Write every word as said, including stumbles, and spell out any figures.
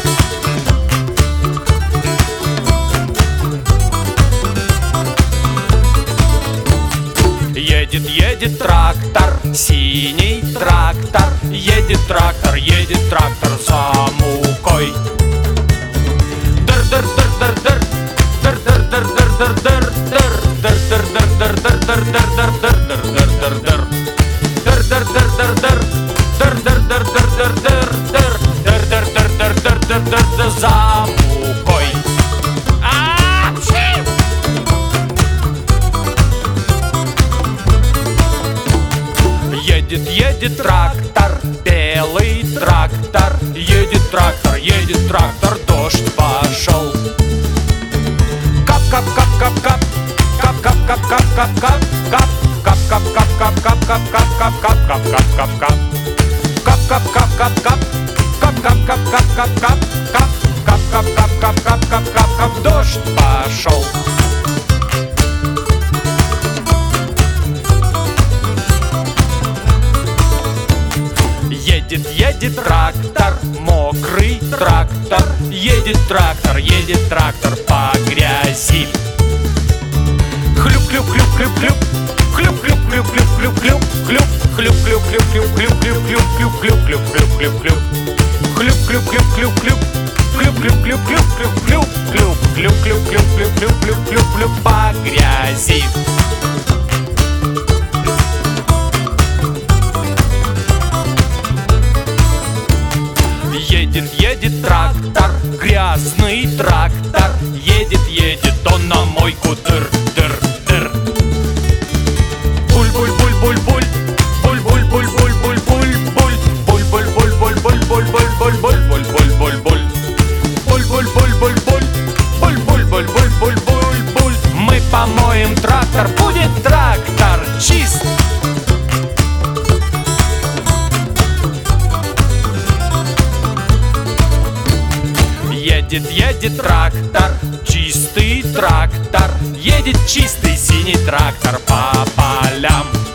Едет, едет трактор, синий трактор. Едет трактор, едет трактор за мукой. Дыр-дыр-дыр-дыр-дыр, дыр-дыр-дыр-дыр-дыр-дыр, дыр-дыр-дыр-дыр-дыр-дыр-дыр-дыр-дыр-дыр-дыр, дыр-дыр-дыр-дыр-дыр, дыр-дыр-дыр-дыр-дыр-дыр, дыр-дыр-дыр-дыр-дыр-дыр-дыр за мукой. Едет, едет трактор, белый трактор. Едет трактор, едет трактор, дождь пошел. Кап-кап-кап-кап-кап, кап-кап-кап-кап-кап-кап, кап-кап-кап-кап-кап-кап-кап-кап-кап-кап-кап, кап-кап-кап-кап-кап, кап-кап-кап-кап-кап-кап, кап-кап-кап-кап-кап-кап-кап, дождь пошел. Едет, едет трактор, мокрый трактор. Едет трактор, едет трактор по грязи. Хлюп-хлюп-хлюп-хлюп-хлюп, хлюп-хлюп-хлюп-хлюп-хлюп-хлюп, хлюп-хлюп-хлюп-хлюп-хлюп-хлюп-хлюп-хлюп-хлюп-хлюп, хлюп-хлюп-хлюп-хлюп, хлюп-хлюп-хлюп-хлюп-хлюп-хлюп-хлюп-хлюп-хлюп-хлюп по грязи. Едет, едет трактор, грязный трактор. Едет, едет он на мойку, дыр-дыр-дыр. Буль-буль-буль-буль-буль, буль-буль-буль-буль-буль-буль, буль-буль-буль-буль-буль-буль-буль-буль-буль-буль-буль, буль-буль-буль-буль-буль, буль-буль-буль-буль-буль-буль. Мы помоем трактор, будет трактор чист. Едет, едет трактор, чистый трактор. Едет чистый синий трактор по полям.